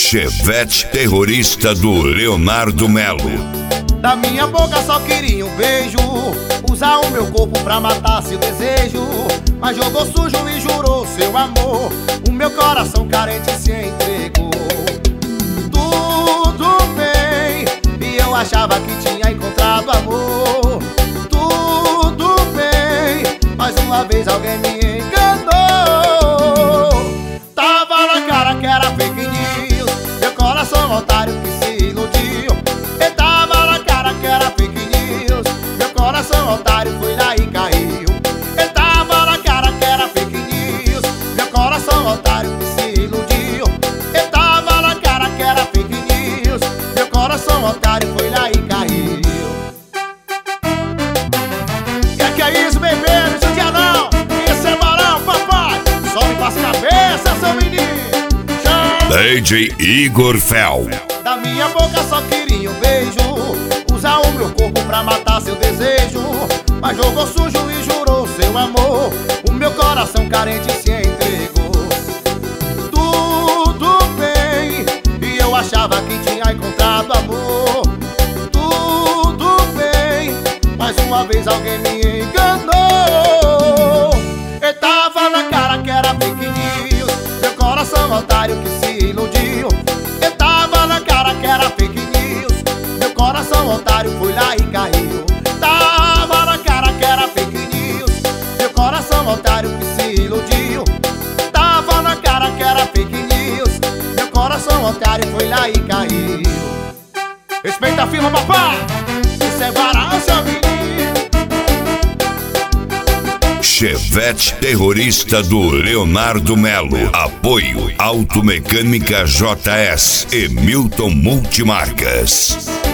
Chevette terrorista do Leonardo Melo. Da minha boca só queria um beijo, usar o meu corpo pra matar seu desejo. Mas jogou sujo e jurou seu amor, o meu coração carente se entregou. Tudo bem, e eu achava que tinha encontrado amor. Tudo bem, mais uma vez alguém me enganou. Tava na cara que era fake news, meu coração otário que se iludiu. E tava na cara que era fake news, meu coração otário foi lá e caiu. E tava na cara que era fake news, meu coração otário que se iludiu. E tava na cara que era fake news, meu coração otário foi lá e caiu. Que é isso, bebê? Não judia não, isso é barão, papai. Sobe pras cabeças, seu menino. DJ Igor Fel. Da minha boca só queria um beijo, usar o meu corpo pra matar seu desejo. Mas jogou sujo e jurou seu amor, o meu coração carente se entregou. Tudo bem, e eu achava que tinha encontrado amor. Tudo bem, mais uma vez alguém me enganou. E tava na cara que era fake news, meu coração otário que se iludiu. E tava na cara que era fake news, meu coração otário foi lá e caiu. Tava na cara que era fake news, meu coração otário que se iludiu. Tava na cara que era fake news, meu coração otário foi lá e caiu. Respeita a firma, papai, isso é varão, seu menino. Chevette terrorista do Leonardo Melo. Apoio Automecânica JS e Milton Multimarcas.